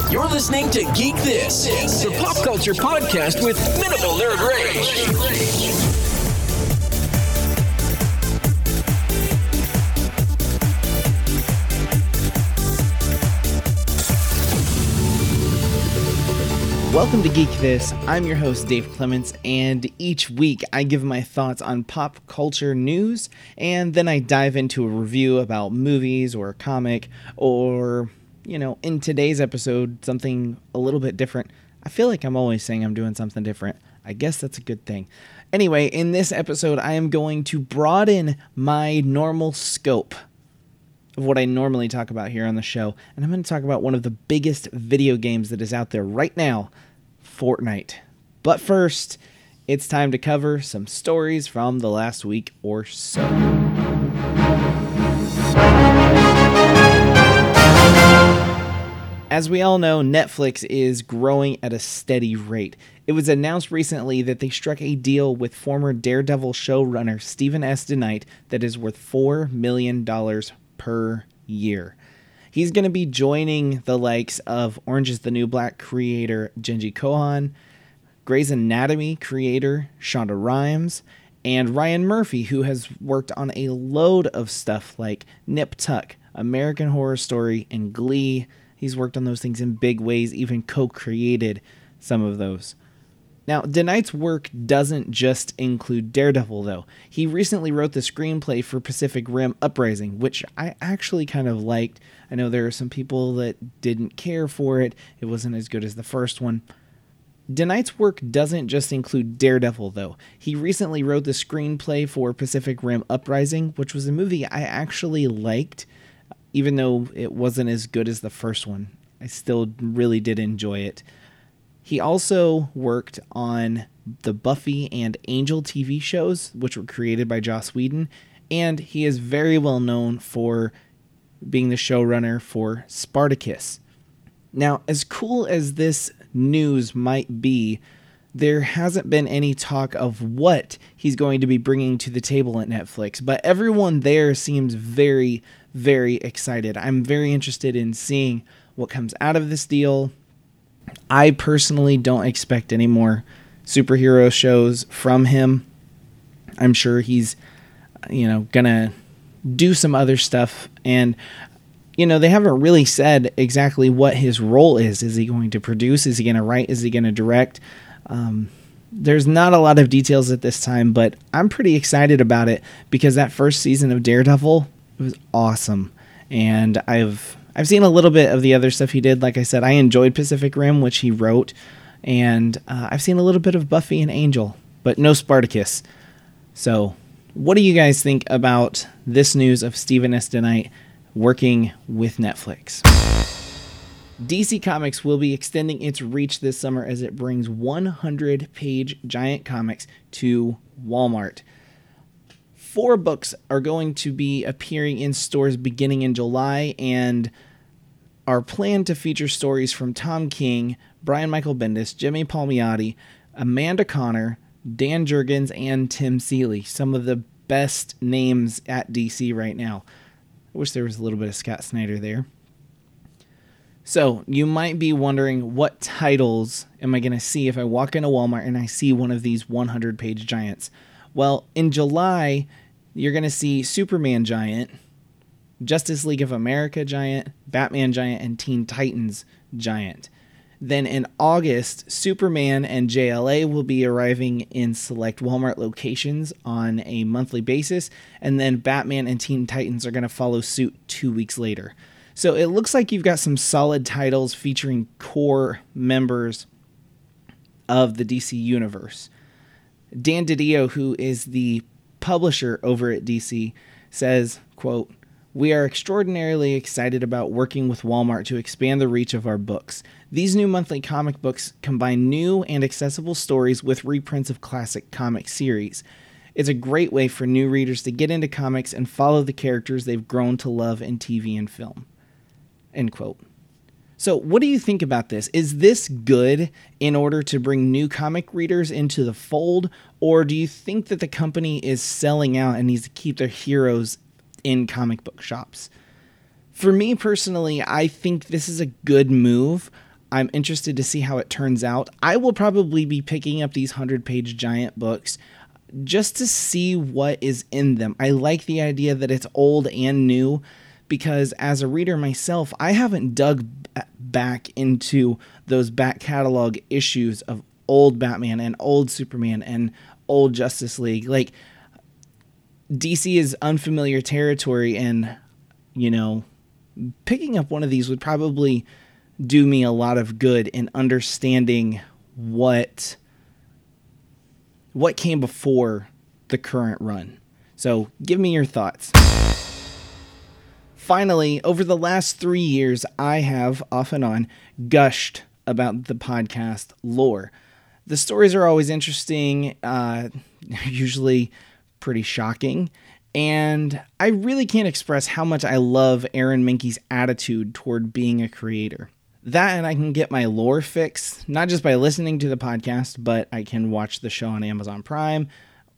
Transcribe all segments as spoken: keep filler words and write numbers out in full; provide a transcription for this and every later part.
You're listening to Geek This, the pop culture podcast with minimal nerd rage. Welcome to Geek This. I'm your host, Dave Clements, and each week I give my thoughts on pop culture news, and then I dive into a review about movies or a comic, or, you know, in today's episode, something a little bit different. I feel like I'm always saying I'm doing something different. I guess that's a good thing. Anyway, in this episode, I am going to broaden my normal scope of what I normally talk about here on the show, and I'm going to talk about one of the biggest video games that is out there right now, Fortnite. But first, it's time to cover some stories from the last week or so. As we all know, Netflix is growing at a steady rate. It was announced recently that they struck a deal with former Daredevil showrunner Steven S. DeKnight that is worth four million dollars per year. He's going to be joining the likes of Orange is the New Black creator Genji Kohan, Grey's Anatomy creator Shonda Rhimes, and Ryan Murphy, who has worked on a load of stuff like Nip Tuck, American Horror Story, and Glee. He's worked on those things in big ways, even co-created some of those. Now, DeKnight's work doesn't just include Daredevil, though. He recently wrote the screenplay for Pacific Rim Uprising, which I actually kind of liked. I know there are some people that didn't care for it. It wasn't as good as the first one. DeKnight's work doesn't just include Daredevil, though. He recently wrote the screenplay for Pacific Rim Uprising, which was a movie I actually liked, even though it wasn't as good as the first one. I still really did enjoy it. He also worked on the Buffy and Angel T V shows, which were created by Joss Whedon, and he is very well known for being the showrunner for Spartacus. Now, as cool as this news might be, there hasn't been any talk of what he's going to be bringing to the table at Netflix, but everyone there seems very, very excited. I'm very interested in seeing what comes out of this deal. I personally don't expect any more superhero shows from him. I'm sure he's, you know, gonna do some other stuff. And, you know, they haven't really said exactly what his role is. Is he going to produce? Is he going to write? Is he going to direct? Um, there's not a lot of details at this time, but I'm pretty excited about it because that first season of Daredevil was awesome. And I've I've seen a little bit of the other stuff he did. Like I said, I enjoyed Pacific Rim, which he wrote, and uh, I've seen a little bit of Buffy and Angel, but no Spartacus. So what do you guys think about this news of Steven S. DeKnight working with Netflix? D C Comics will be extending its reach this summer as it brings one hundred page giant comics to Walmart. Four books are going to be appearing in stores beginning in July and are planned to feature stories from Tom King, Brian Michael Bendis, Jimmy Palmiotti, Amanda Conner, Dan Jurgens, and Tim Seeley. Some of the best names at D C right now. I wish there was a little bit of Scott Snyder there. So you might be wondering, what titles am I going to see if I walk into Walmart and I see one of these one hundred page giants? Well, in July, you're going to see Superman Giant, Justice League of America Giant, Batman Giant, and Teen Titans Giant. Then in August, Superman and J L A will be arriving in select Walmart locations on a monthly basis, and then Batman and Teen Titans are going to follow suit two weeks later. So it looks like you've got some solid titles featuring core members of the D C universe. Dan DiDio, who is the publisher over at D C, says, quote, "We are extraordinarily excited about working with Walmart to expand the reach of our books. These new monthly comic books combine new and accessible stories with reprints of classic comic series. It's a great way for new readers to get into comics and follow the characters they've grown to love in T V and film." End quote. So what do you think about this? Is this good in order to bring new comic readers into the fold? Or do you think that the company is selling out and needs to keep their heroes in comic book shops? For me personally, I think this is a good move. I'm interested to see how it turns out. I will probably be picking up these hundred-page giant books just to see what is in them. I like the idea that it's old and new, because as a reader myself, I haven't dug b- back into those back catalog issues of old Batman and old Superman and old Justice League. Like, D C is unfamiliar territory, and, you know, picking up one of these would probably do me a lot of good in understanding what what came before the current run. So give me your thoughts. Finally, over the last three years, I have, off and on, gushed about the podcast lore. The stories are always interesting, uh, usually pretty shocking, and I really can't express how much I love Aaron Mahnke's attitude toward being a creator. That, and I can get my lore fix, not just by listening to the podcast, but I can watch the show on Amazon Prime.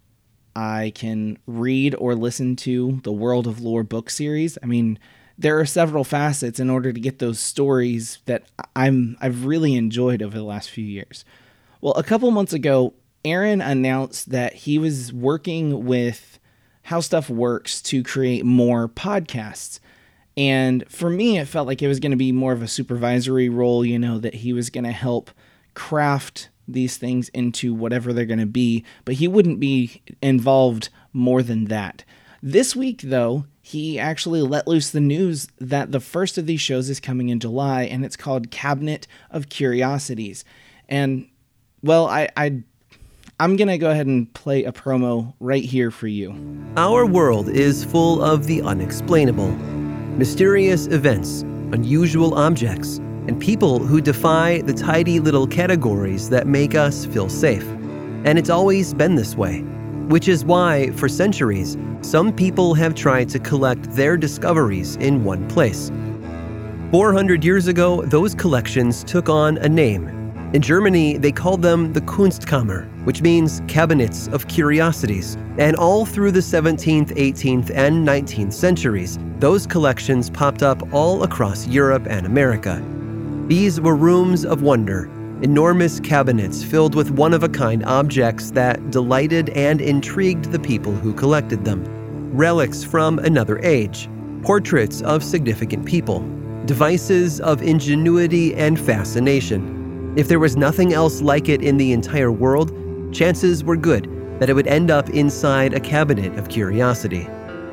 I can read or listen to the World of Lore book series. I mean, there are several facets in order to get those stories that I'm, I've really enjoyed over the last few years. Well, a couple months ago, Aaron announced that he was working with How Stuff Works to create more podcasts. And for me, it felt like it was going to be more of a supervisory role, you know, that he was going to help craft these things into whatever they're going to be, but he wouldn't be involved more than that. This week, though, he actually let loose the news that the first of these shows is coming in July, and it's called Cabinet of Curiosities. And, well, I, I, I'm going to go ahead and play a promo right here for you. Our world is full of the unexplainable. Mysterious events, unusual objects, and people who defy the tidy little categories that make us feel safe. And it's always been this way, which is why, for centuries, some people have tried to collect their discoveries in one place. four hundred years ago, those collections took on a name. In Germany, they called them the Kunstkammer, which means cabinets of curiosities. And all through the seventeenth, eighteenth, and nineteenth centuries, those collections popped up all across Europe and America. These were rooms of wonder, enormous cabinets filled with one-of-a-kind objects that delighted and intrigued the people who collected them. Relics from another age, portraits of significant people, devices of ingenuity and fascination. If there was nothing else like it in the entire world, chances were good that it would end up inside a cabinet of curiosity.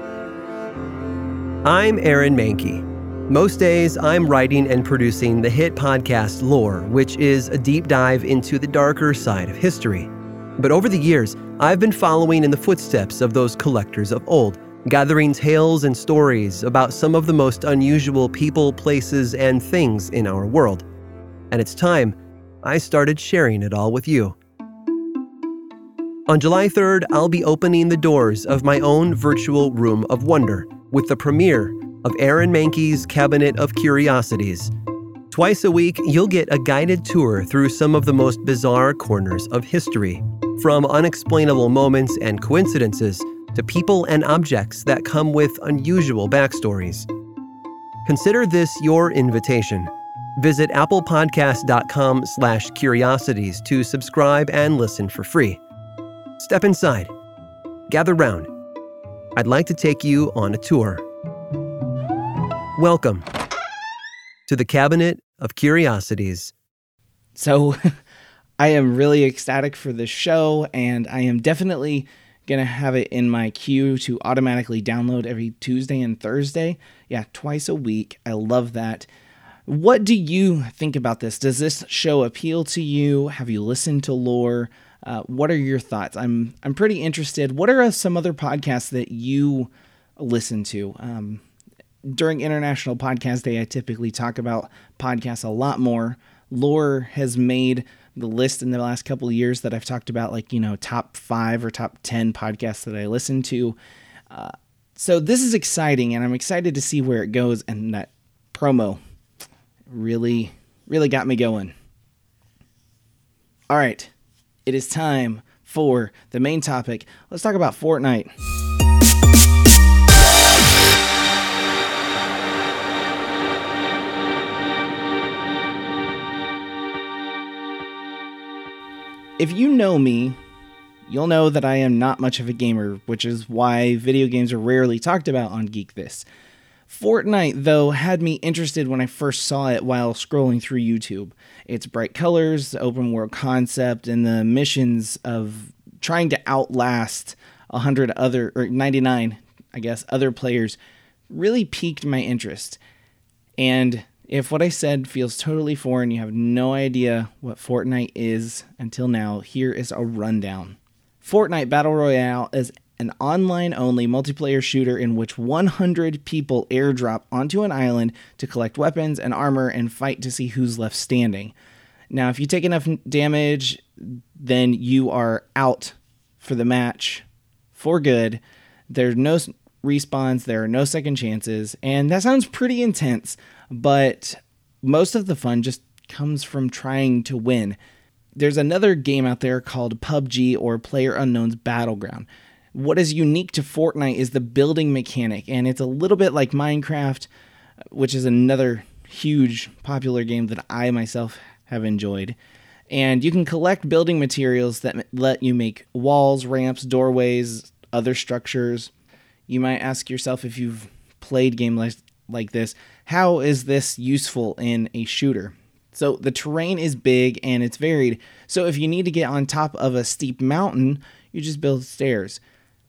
I'm Aaron Mahnke. Most days, I'm writing and producing the hit podcast Lore, which is a deep dive into the darker side of history. But over the years, I've been following in the footsteps of those collectors of old, gathering tales and stories about some of the most unusual people, places, and things in our world. And it's time I started sharing it all with you. On July third, I'll be opening the doors of my own virtual room of wonder with the premiere of Aaron Mahnke's Cabinet of Curiosities. Twice a week, you'll get a guided tour through some of the most bizarre corners of history, from unexplainable moments and coincidences to people and objects that come with unusual backstories. Consider this your invitation. Visit applepodcast.com slash curiosities to subscribe and listen for free. Step inside. Gather round. I'd like to take you on a tour. Welcome to the Cabinet of Curiosities. So I am really ecstatic for this show, and I am definitely going to have it in my queue to automatically download every Tuesday and Thursday. Yeah, twice a week. I love that. What do you think about this? Does this show appeal to you? Have you listened to Lore? Uh, what are your thoughts? I'm I'm pretty interested. What are some other podcasts that you listen to? Um, during International Podcast Day, I typically talk about podcasts a lot more. Lore has made the list in the last couple of years that I've talked about, like, you know, top five or top ten podcasts that I listen to. Uh, so this is exciting, and I'm excited to see where it goes. And that promo really, really got me going. All right. It is time for the main topic. Let's talk about Fortnite. If you know me, you'll know that I am not much of a gamer, which is why video games are rarely talked about on Geek This. Fortnite, though, had me interested when I first saw it while scrolling through YouTube. Its bright colors, the open world concept, and the missions of trying to outlast one hundred other, or ninety-nine, I guess, other players really piqued my interest. And if what I said feels totally foreign, you have no idea what Fortnite is until now, here is a rundown. Fortnite Battle Royale is an online-only multiplayer shooter in which one hundred people airdrop onto an island to collect weapons and armor and fight to see who's left standing. Now, if you take enough damage, then you are out for the match for good. There's no respawns, there are no second chances, and that sounds pretty intense, but most of the fun just comes from trying to win. There's another game out there called P U B G, or PlayerUnknown's Battleground. What is unique to Fortnite is the building mechanic, and it's a little bit like Minecraft, which is another huge popular game that I myself have enjoyed. And you can collect building materials that let you make walls, ramps, doorways, other structures. You might ask yourself, if you've played games like, like this, how is this useful in a shooter? So the terrain is big and it's varied. So if you need to get on top of a steep mountain, you just build stairs.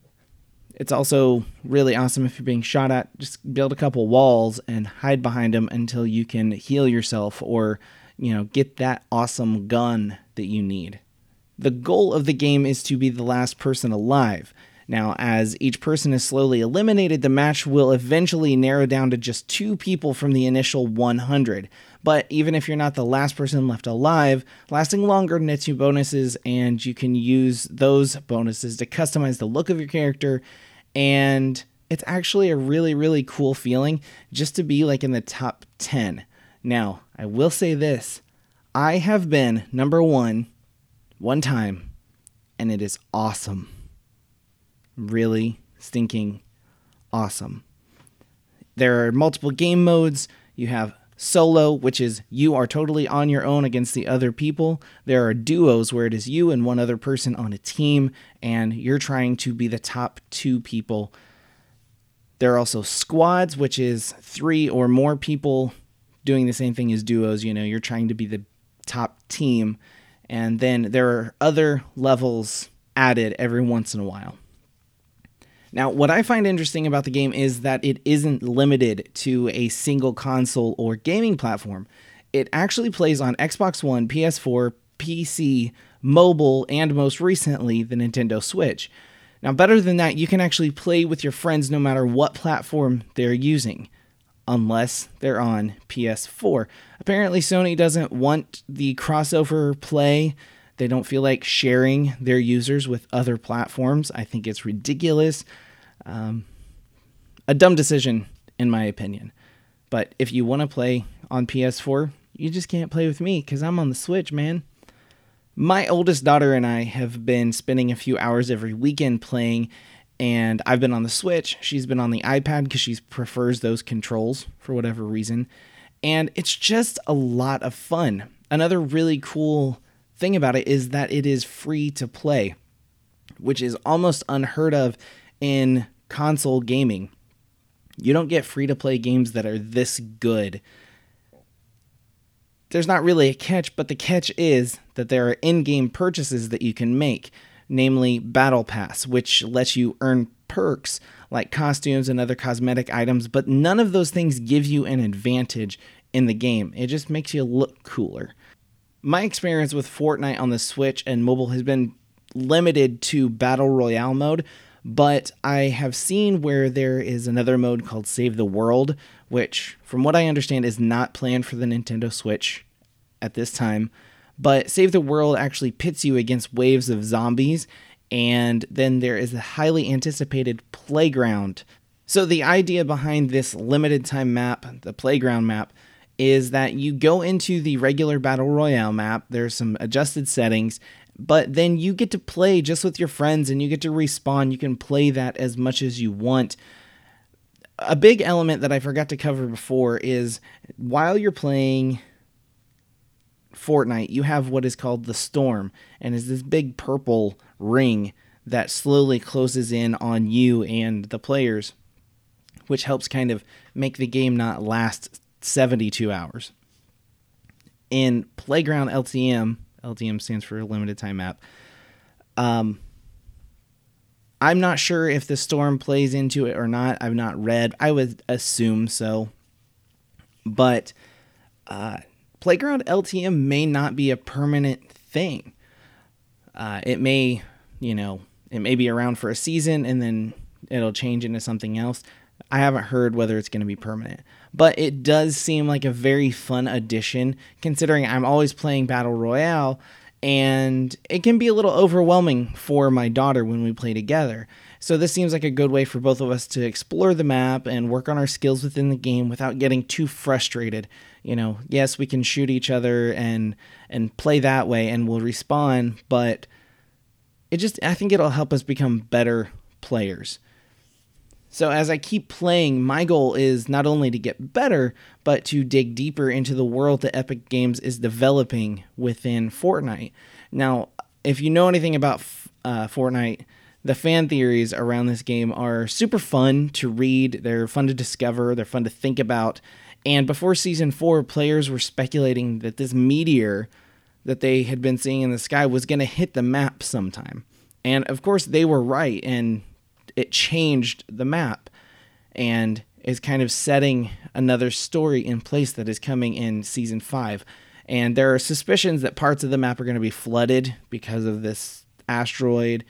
It's also really awesome if you're being shot at. Just build a couple walls and hide behind them until you can heal yourself or, you know, get that awesome gun that you need. The goal of the game is to be the last person alive. Now, as each person is slowly eliminated, the match will eventually narrow down to just two people from the initial one hundred. But even if you're not the last person left alive, lasting longer nets you bonuses, and you can use those bonuses to customize the look of your character. And it's actually a really, really cool feeling just to be like in the top ten. Now, I will say this. I have been number one one time, and it is awesome. Really stinking awesome. There are multiple game modes. You have solo, which is you are totally on your own against the other people. There are duos, where it is you and one other person on a team, and you're trying to be the top two people. There are also squads, which is three or more people doing the same thing as duos. You know, you're trying to be the top team. And then there are other levels added every once in a while. Now, what I find interesting about the game is that it isn't limited to a single console or gaming platform. It actually plays on Xbox One, P S four, P C, mobile, and most recently, the Nintendo Switch. Now, better than that, you can actually play with your friends no matter what platform they're using, unless they're on P S four. Apparently, Sony doesn't want the crossover play. They don't feel like sharing their users with other platforms. I think it's ridiculous. Um, a dumb decision, in my opinion. But if you want to play on P S four, you just can't play with me because I'm on the Switch, man. My oldest daughter and I have been spending a few hours every weekend playing, and I've been on the Switch. She's been on the iPad because she prefers those controls for whatever reason. And it's just a lot of fun. Another really cool thing about it is that it is free to play, which is almost unheard of in console gaming. You don't get free to play games that are this good. There's not really a catch, but the catch is that there are in-game purchases that you can make, namely Battle Pass, which lets you earn perks like costumes and other cosmetic items, but none of those things give you an advantage in the game. It just makes you look cooler. My experience with Fortnite on the Switch and mobile has been limited to Battle Royale mode, but I have seen where there is another mode called Save the World, which, from what I understand, is not planned for the Nintendo Switch at this time. But Save the World actually pits you against waves of zombies, and then there is a highly anticipated playground. So the idea behind this limited time map, the playground map, is that you go into the regular Battle Royale map, there's some adjusted settings, but then you get to play just with your friends and you get to respawn. You can play that as much as you want. A big element that I forgot to cover before is while you're playing Fortnite, you have what is called the Storm, and is this big purple ring that slowly closes in on you and the players, which helps kind of make the game not last seventy-two hours. In Playground L T M, L T M stands for Limited Time Map, um, I'm not sure if the Storm plays into it or not. I've not read. I would assume so. But uh, Playground L T M may not be a permanent thing. Uh, it may, you know, it may be around for a season and then it'll change into something else. I haven't heard whether it's going to be permanent. But it does seem like a very fun addition, considering I'm always playing Battle Royale, and it can be a little overwhelming for my daughter when we play together. So this seems like a good way for both of us to explore the map and work on our skills within the game without getting too frustrated. You know, yes, we can shoot each other and and play that way and we'll respawn, but it just, I think it'll help us become better players. So as I keep playing, my goal is not only to get better, but to dig deeper into the world that Epic Games is developing within Fortnite. Now, if you know anything about uh, Fortnite, the fan theories around this game are super fun to read. They're fun to discover. They're fun to think about. And before Season four, players were speculating that this meteor that they had been seeing in the sky was going to hit the map sometime. And of course, they were right, and it changed the map and is kind of setting another story in place that is coming in Season five. And there are suspicions that parts of the map are going to be flooded because of this asteroid.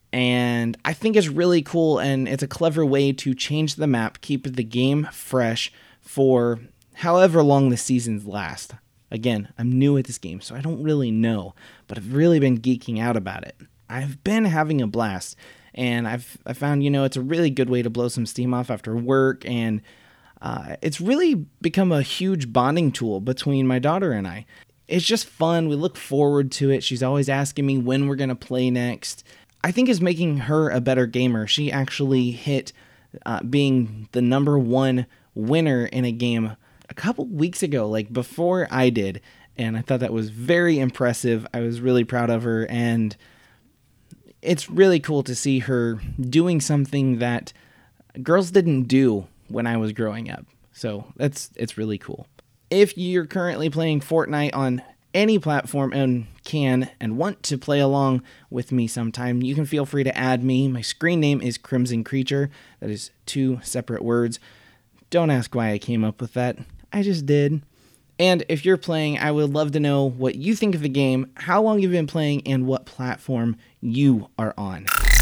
And I think it's really cool, and it's a clever way to change the map, keep the game fresh for however long the seasons last. Again, I'm new at this game, so I don't really know, but I've really been geeking out about it. I've been having a blast. And I've I found, you know, it's a really good way to blow some steam off after work. And uh, it's really become a huge bonding tool between my daughter and I. It's just fun. We look forward to it. She's always asking me when we're going to play next. I think it's making her a better gamer. She actually hit uh, being the number one winner in a game a couple weeks ago, like before I did. And I thought that was very impressive. I was really proud of her. And it's really cool to see her doing something that girls didn't do when I was growing up. So that's it's really cool. If you're currently playing Fortnite on any platform and can and want to play along with me sometime, you can feel free to add me. My screen name is Crimson Creature. That is two separate words. Don't ask why I came up with that. I just did. And if you're playing, I would love to know what you think of the game, how long you've been playing, and what platform you are on.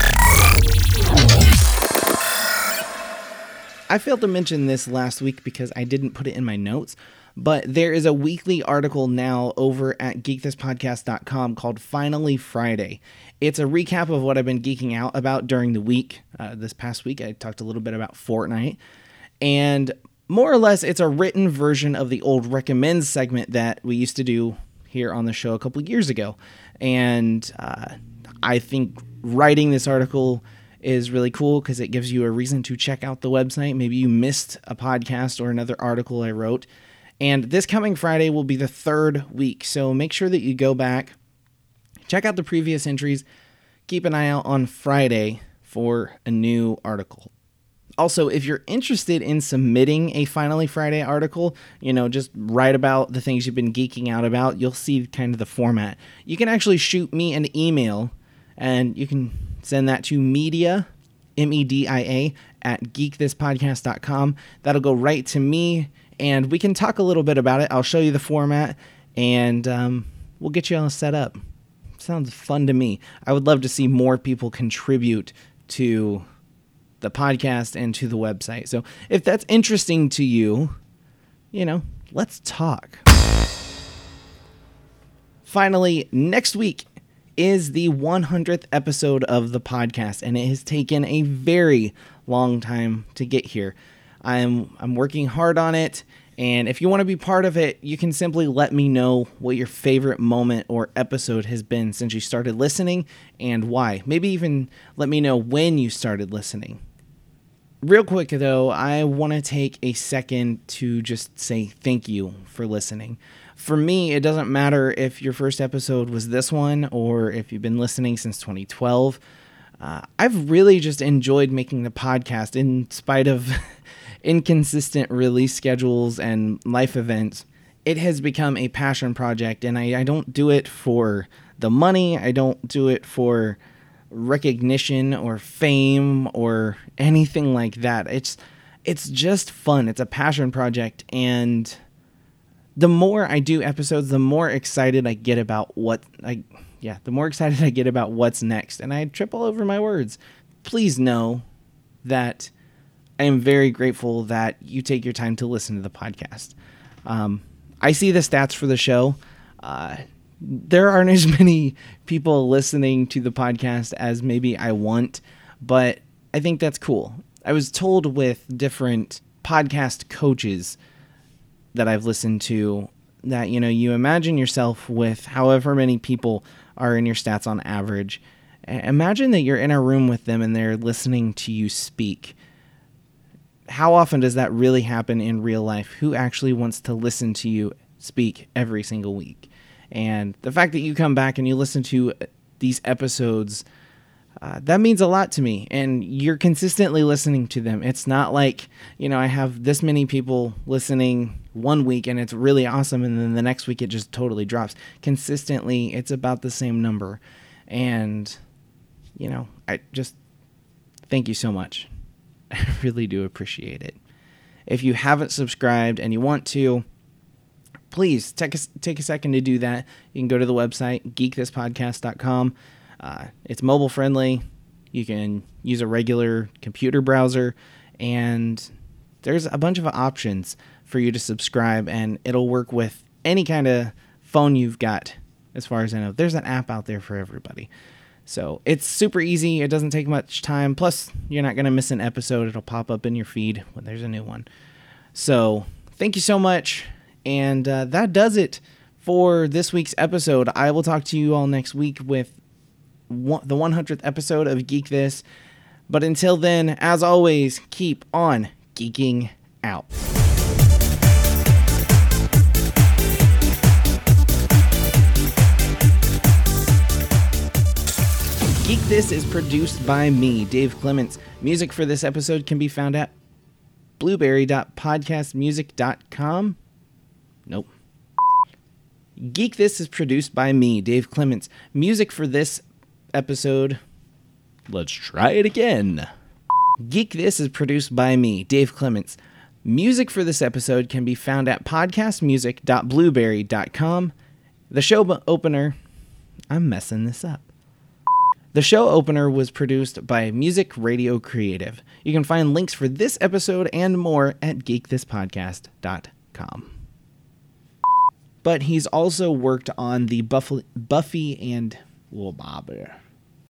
I failed to mention this last week because I didn't put it in my notes, but there is a weekly article now over at geek this podcast dot com called Finally Friday. It's a recap of what I've been geeking out about during the week. Uh, this past week, I talked a little bit about Fortnite, and more or less, it's a written version of the old recommends segment that we used to do here on the show a couple years ago. And uh, I think writing this article is really cool because it gives you a reason to check out the website. Maybe you missed a podcast or another article I wrote. And this coming Friday will be the third week. So make sure that you go back, check out the previous entries, keep an eye out on Friday for a new article. Also, if you're interested in submitting a Finally Friday article, you know, just write about the things you've been geeking out about, you'll see kind of the format. You can actually shoot me an email, and you can send that to media, M E D I A, at geek this podcast dot com. That'll go right to me, and we can talk a little bit about it. I'll show you the format, and um, we'll get you all set up. Sounds fun to me. I would love to see more people contribute to the podcast and to the website. So if that's interesting to you, you know, let's talk. Finally, next week is the one hundredth episode of the podcast, and it has taken a very long time to get here. I'm I'm working hard on it, and if you want to be part of it, you can simply let me know what your favorite moment or episode has been since you started listening and why. Maybe even let me know when you started listening. real quick, though, I want to take a second to just say thank you for listening. For me, it doesn't matter if your first episode was this one or if you've been listening since twenty twelve. Uh, I've really just enjoyed making the podcast in spite of inconsistent release schedules and life events. It has become a passion project, and I, I don't do it for the money. I don't do it for recognition or fame or anything like that. It's it's just fun. It's a passion project, and the more I do episodes, the more excited I get about what I yeah, the more excited I get about what's next, and I trip all over my words. Please know that I am very grateful that you take your time to listen to the podcast. Um, I see the stats for the show. Uh, there aren't as many people listening to the podcast as maybe I want, but I think that's cool. I was told with different podcast coaches that I've listened to that, you know, you imagine yourself with however many people are in your stats on average. Imagine that you're in a room with them and they're listening to you speak. How often does that really happen in real life? Who actually wants to listen to you speak every single week? And the fact that you come back and you listen to these episodes, uh, that means a lot to me. And you're consistently listening to them. It's not like, you know, I have this many people listening one week and it's really awesome, and then the next week it just totally drops. Consistently, it's about the same number. And, you know, I just thank you so much. I really do appreciate it. If you haven't subscribed and you want to, please take a, take a second to do that. You can go to the website, geek this podcast dot com. Uh, it's mobile friendly. You can use a regular computer browser, and there's a bunch of options for you to subscribe, and it'll work with any kind of phone you've got, as far as I know. There's an app out there for everybody. So it's super easy. It doesn't take much time. Plus, you're not going to miss an episode. It'll pop up in your feed when there's a new one. So thank you so much. And uh, that does it for this week's episode. I will talk to you all next week with one, the one hundredth episode of Geek This. But until then, as always, keep on geeking out. Geek This is produced by me, Dave Clements. Music for this episode can be found at blueberry dot podcast music dot com. Nope. Geek This is produced by me, Dave Clements. Music for this episode... Let's try it again. Geek This is produced by me, Dave Clements. Music for this episode can be found at podcast music dot blueberry dot com. The show opener... I'm messing this up. The show opener was produced by Music Radio Creative. You can find links for this episode and more at geek this podcast dot com. But he's also worked on the Buffy, Buffy and... Well, Bobby.